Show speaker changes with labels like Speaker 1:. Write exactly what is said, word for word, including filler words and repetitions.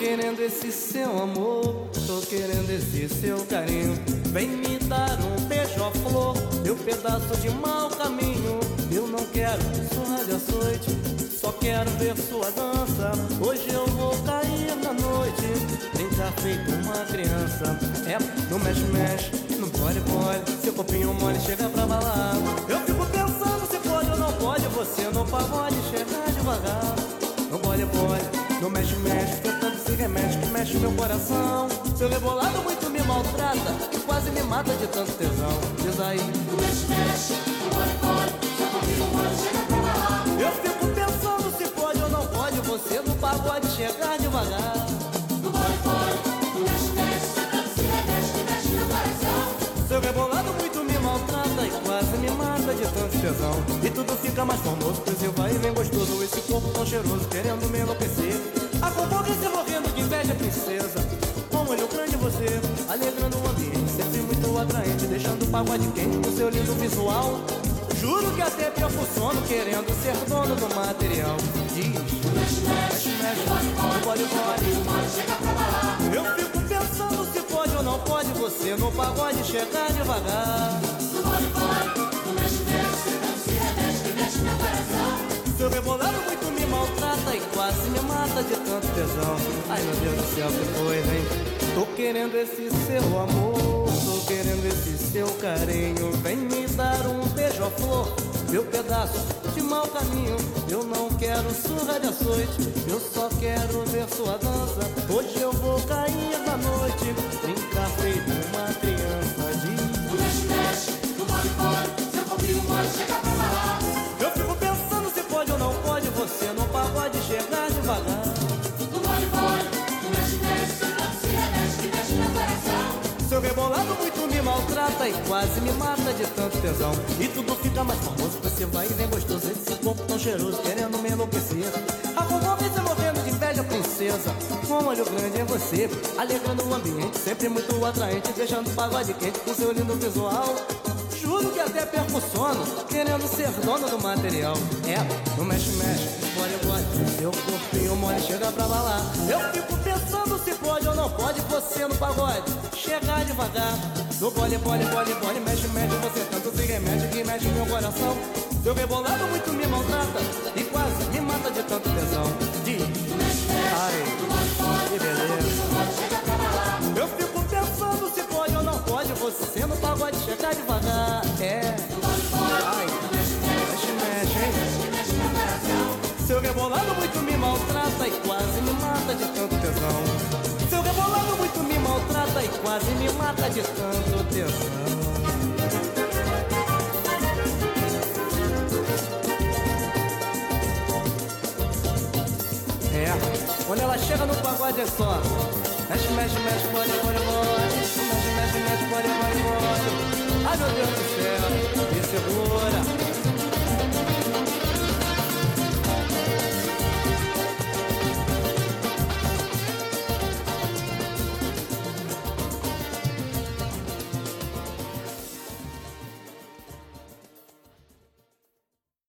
Speaker 1: querendo esse seu amor, tô querendo esse seu carinho. Vem me dar um beija-flor, meu pedaço de mau caminho. Eu não quero surra de açoite, só quero ver sua dança. Hoje eu vou cair na noite, brincar feito uma criança. É, no mexe-mexe, no pole-pole, seu corpinho mole chega pra balar. Eu fico pensando se pode ou não pode, você no pagode chegar devagar. No pole-pole, no mexe-mexe, que tanto se remexe que mexe meu coração. Seu rebolado muito me maltrata e quase me mata de tanto tesão. Diz aí,
Speaker 2: no mexe-mexe, no pole-pole, seu corpinho mole chega pra balar.
Speaker 1: eu fico pensando se pode ou não pode, você no pagode chegar devagar.
Speaker 2: No pole-pole, no mexe-mexe, que tanto se remexe que mexe meu coração.
Speaker 1: Seu rebolado muito me maltrata e quase me mata de tanto tesão. E tudo fica mais formoso, pois eu vai e vem gostoso. Esse corpo tão cheiroso, querendo me enlouquecer. A concorrência morrendo de inveja, princesa. Com um olho grande você, alegrando o ambiente, sempre muito atraente, deixando o pagode quente com seu lindo visual. Juro que até perco o sono, querendo ser dono do material. Diz,
Speaker 2: mexe, mexe,
Speaker 1: mexe,
Speaker 2: no
Speaker 1: pole-pole,
Speaker 2: pole chega pra balar.
Speaker 1: eu fico pensando se pode ou não pode, você no pagode chegar devagar.
Speaker 2: No pole-pole, no mexe-mexe, que tanto se remexe que mexe meu coração.
Speaker 1: Seu rebolado muito me maltrata e quase me mata de tanto tesão. Ai meu Deus do céu, que foi, hein? Tô querendo esse seu amor, tô querendo esse seu carinho. Vem me dar um beija-flor, meu pedaço de mau caminho. Eu não quero surra de açoite, eu só quero ver sua dança. Hoje eu vou cair na noite, brincar feito uma criança. De
Speaker 2: no mexe-mexe, no pole-pole, seu corpinho mole chega pra balar.
Speaker 1: eu fico pensando se pode ou não pode, você no pagode chegar devagar.
Speaker 2: No pole-pole, no mexe-mexe, que tanto se remexe que mexe meu coração.
Speaker 1: Seu rebolado muito me maltrata e quase me mata de tanto tesão. E tudo fica mais famoso, você vai e vem gostoso. Esse corpo tão cheiroso, querendo me enlouquecer. A concorrência morrendo de inveja, princesa. Com um olho grande em você, alegrando o ambiente, sempre muito atraente, deixando o pagode quente com seu lindo visual. Juro que até perco o sono, querendo ser dono do material. É, no mexe-mexe, pole-pole, seu corpinho mole chega pra balar. Eu fico pensando se pode ou não pode, você no pagode chegar devagar. No pole-pole, pole-pole, mexe-mexe, você tanto se remexe que mexe meu coração. Seu rebolado muito me maltrata e quase me mata de tanto tesão. Diz, ai, que beleza. Eu fico pensando se pode ou não pode, você no pagode chegar devagar. É, ai, mexe, mexe, hein? Seu rebolado muito me maltrata e quase me mata de tanto tesão. Seu rebolado muito me maltrata e quase me mata de tanto tesão. É, quando ela chega no pagode é só mexe, mexe, mexe, pode, pode, pode. Mexe, mexe, mexe, pode, pode, pode. Ai meu Deus do céu, me segura.